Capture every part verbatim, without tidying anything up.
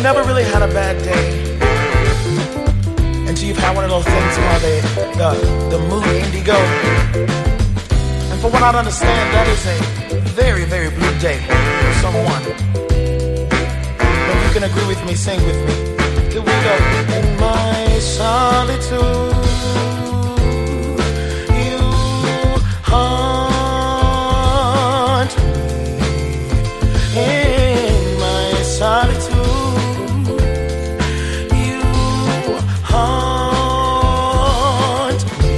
never really had a bad day until you've had one of those things called the, the, the mood indigo. And for what I understand, that is a very, very blue day for someone. If you can agree with me, sing with me. Here we go. In my solitude, you haunt me. In my solitude, you haunt me.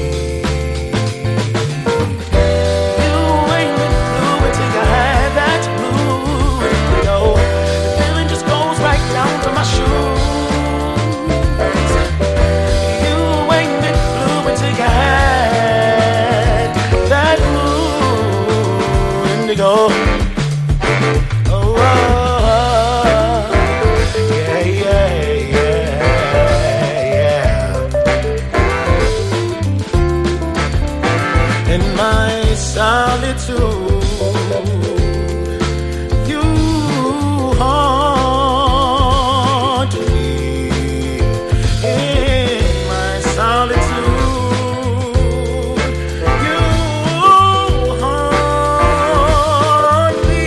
You ain't been blue until you had that blue. You know, the feeling just goes right down to my shoes. You ain't been blue until you had that blue indigo. In my solitude, you haunt me. In my solitude, you haunt me.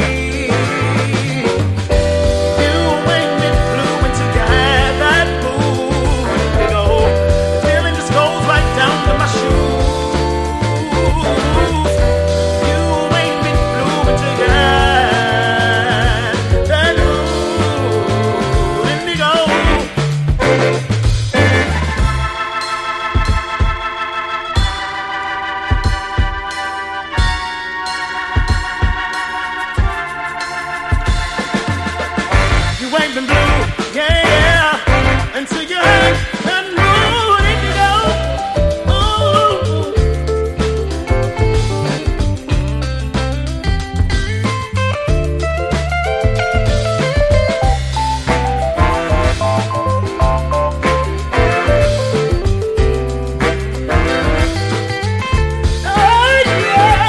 You ain't been blue until you had that mood. You know, the feeling just goes right down to my shoes. You ain't been blue, yeah.